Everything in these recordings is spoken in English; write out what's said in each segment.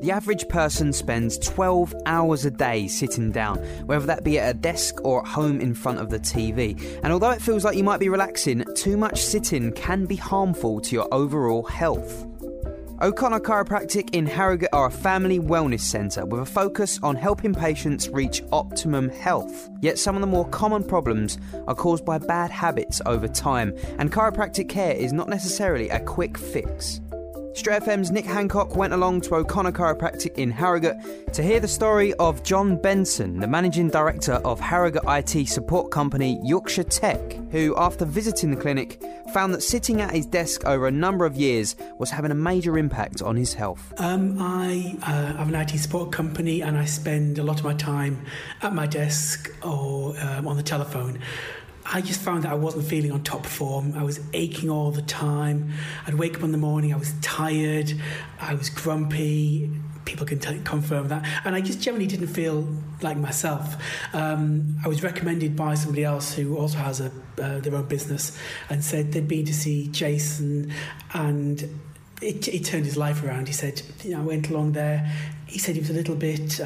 The average person spends 12 hours a day sitting down, whether that be at a desk or at home in front of the TV. And although it feels like you might be relaxing, too much sitting can be harmful to your overall health. O'Connor Chiropractic in Harrogate are a family wellness centre with a focus on helping patients reach optimum health. Yet some of the more common problems are caused by bad habits over time, and chiropractic care is not necessarily a quick fix. Stray FM's Nick Hancock went along to O'Connor Chiropractic in Harrogate to hear the story of John Benson, the Managing Director of Harrogate IT support company Yorkshire Tech, who, after visiting the clinic, found that sitting at his desk over a number of years was having a major impact on his health. I have an IT support company and I spend a lot of my time at my desk or on the telephone. I just found that I wasn't feeling on top form. I was aching all the time. I'd wake up in the morning, I was tired, I was grumpy. People can confirm that. And I just generally didn't feel like myself. I was recommended by somebody else who also has their own business and said they'd been to see Jason and it turned his life around. He said, I went along there. He said he was a little bit,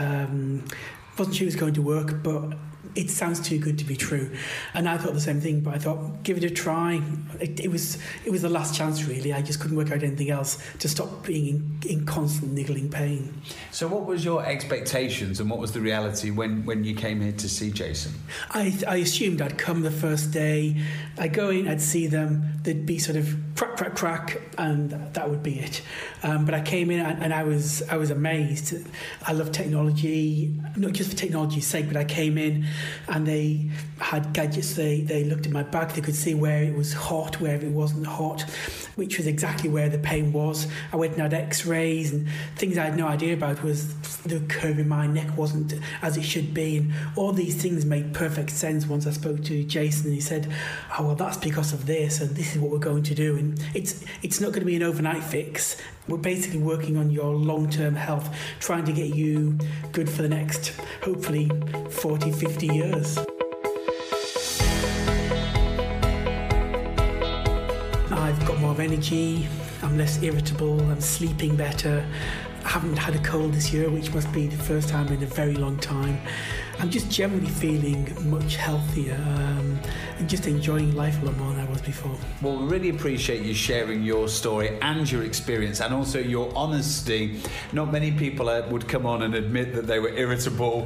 wasn't sure he was going to work, but it sounds too good to be true. And I thought the same thing, but I thought, give it a try. It was the last chance, really. I just couldn't work out anything else to stop being in constant niggling pain. So what was your expectations and what was the reality when you came here to see Jason? I assumed I'd come the first day, I'd go in, I'd see them, they'd be sort of crack, crack, crack, and that would be it. But I came in and I was amazed. I love technology, not just for technology's sake, but I came in and they had gadgets. They looked at my back. They could see where it was hot, where it wasn't hot, which was exactly where the pain was. I went and had x-rays and things I had no idea about was the curve in my neck wasn't as it should be. And all these things made perfect sense once I spoke to Jason and he said, oh, well, that's because of this and this is what we're going to do. And it's not going to be an overnight fix. We're basically working on your long-term health, trying to get you good for the next, hopefully, 40, 50 years. I've got more energy, I'm less irritable, I'm sleeping better. I haven't had a cold this year, which must be the first time in a very long time. I'm just generally feeling much healthier and just enjoying life a lot more than I was before. Well, we really appreciate you sharing your story and your experience and also your honesty. Not many people would come on and admit that they were irritable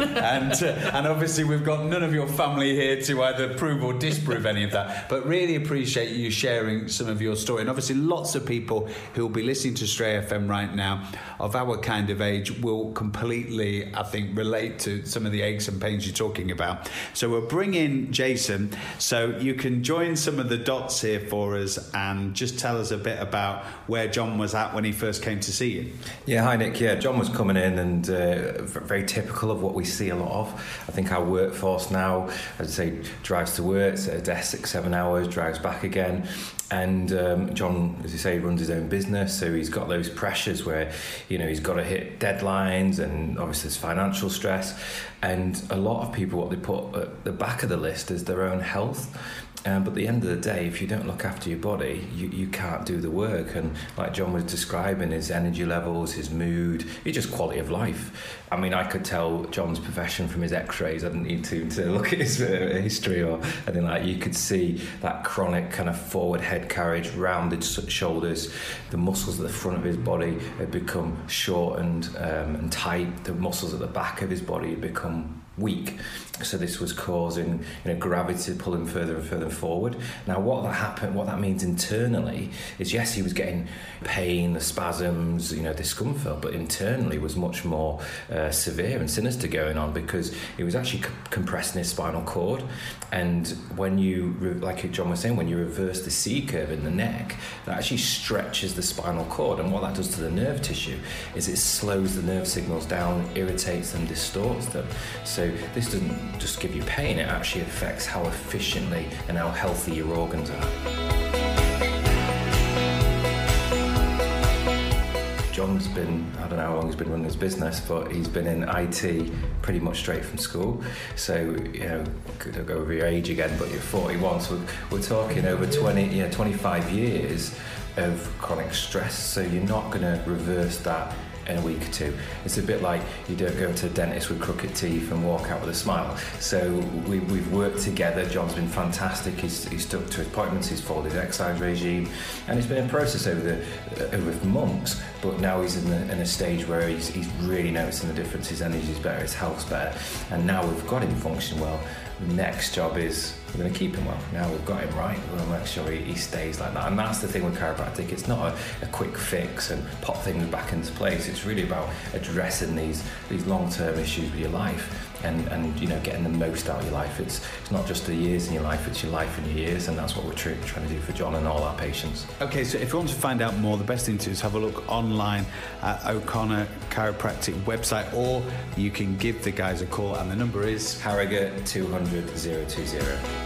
and obviously we've got none of your family here to either prove or disprove any of that, but really appreciate you sharing some of your story. And obviously lots of people who will be listening to Stray FM right now of our kind of age will completely, I think, relate to some of the aches and pains you're talking about. So we'll bring in Jason so you can join some of the dots here for us and just tell us a bit about where John was at when he first came to see you. Yeah, hi Nick. Yeah, John was coming in and very typical of what we see a lot of. I think our workforce now, I'd say, drives to work, at a desk 6-7 hours, drives back again. And John, as you say, runs his own business, so he's got those pressures where, he's got to hit deadlines and obviously there's financial stress. And a lot of people, what they put at the back of the list is their own health. But at the end of the day, if you don't look after your body, you can't do the work. And like John was describing, his energy levels, his mood, it's just quality of life. I mean, I could tell John's profession from his x-rays. I didn't need to look at his history or anything like that. You could see that chronic kind of forward head carriage, rounded shoulders. The muscles at the front of his body had become shortened and tight. The muscles at the back of his body had become weak. So this was causing gravity to pull him further and further forward. Now what that means internally is, yes, he was getting pain, the spasms, discomfort, but internally was much more severe and sinister going on because it was actually compressing his spinal cord. And when you, like John was saying, when you reverse the C curve in the neck, that actually stretches the spinal cord. And what that does to the nerve tissue is it slows the nerve signals down, irritates them, distorts them. So this doesn't just give you pain, it actually affects how efficiently and how healthy your organs are. John's been, I don't know how long he's been running his business, but he's been in IT pretty much straight from school. So, could go over your age again, but you're 41, so we're talking over 25 years of chronic stress. So you're not going to reverse that in a week or two. It's a bit like you don't go to the dentist with crooked teeth and walk out with a smile. So we've worked together. John's been fantastic. He's stuck to his appointments, he's followed his exercise regime, and it's been a process over months, but now he's in a stage where he's really noticing the difference. His energy's better, his health's better, and now we've got him functioning well. The next job is we're going to keep him well. Now we've got him right, we're going to make sure he stays like that. And that's the thing with chiropractic. It's not a quick fix and pop things back into place. It's really about addressing these long-term issues with your life and you know, getting the most out of your life. It's not just the years in your life, it's your life and your years, and that's what we're trying to do for John and all our patients. Okay, so if you want to find out more, the best thing to do is have a look online at O'Connor Chiropractic website, or you can give the guys a call, and the number is Harrogate 200 020.